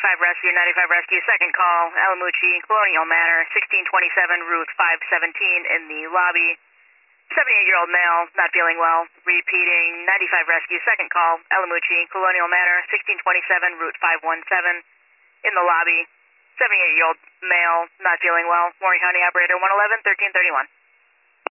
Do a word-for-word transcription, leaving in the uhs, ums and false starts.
ninety-five Rescue, ninety-five Rescue, second call, Alamucci, Colonial Manor, sixteen twenty-seven, Route five seventeen in the lobby. seventy-eight-year-old male, not feeling well. Repeating, ninety-five Rescue, second call, Alamucci, Colonial Manor, sixteen twenty-seven, Route five seventeen in the lobby. seventy-eight-year-old male, not feeling well. Warren County Operator one eleven, thirteen thirty-one.